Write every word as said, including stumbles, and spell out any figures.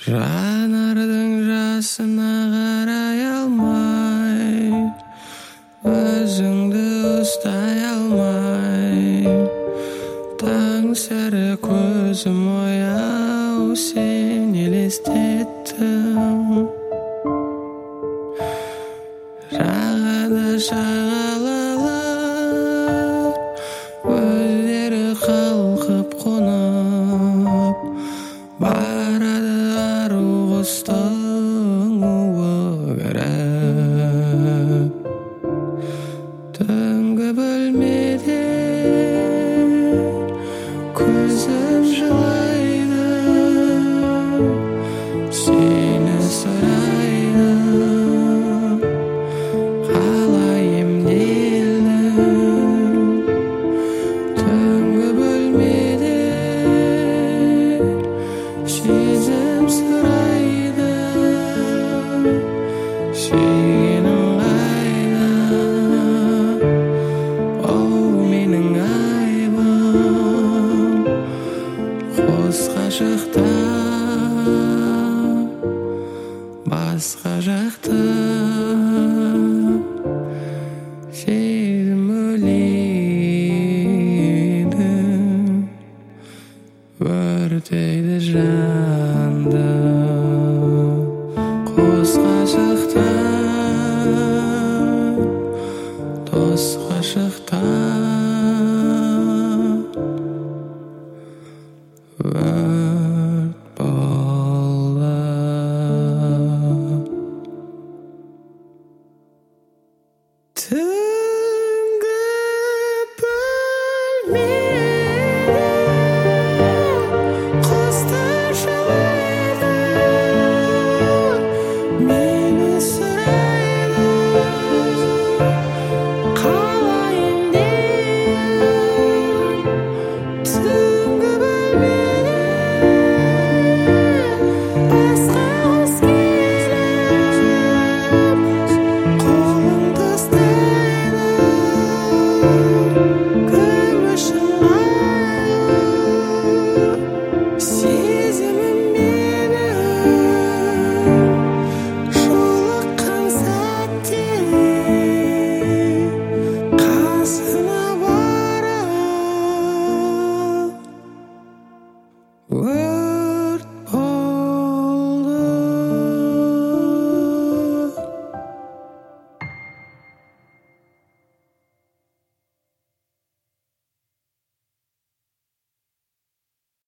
Жанардың жасына қарай алмай, өзіңді ұстай алмай, таң сәрі көзім ояу, сен елестеттім. Жағада шағалалар, өздері қалқып қонып, барады ару құстың уы кіріп. Түнгі бөлмеде көзім жылайды, сені сұрайды, қалай емделдің. Түнгі бөлмеде сезім сұрайды, сүйгенің қайда, оу менің айбым. Қос ғашықта басқа жақта сезім өледі, өртейді жанды. Қос ғашықта, дос ғашықта өрт болды. Түнгі бөлмеде құстар жылайды, мені сұрайды, қалай емделдің. Түнгі бөлмеде басқа қыз келіп, қолыңды ұстайды, күмішің айлы, сезімім менің. Жолыққан сәтте қасыңа барып,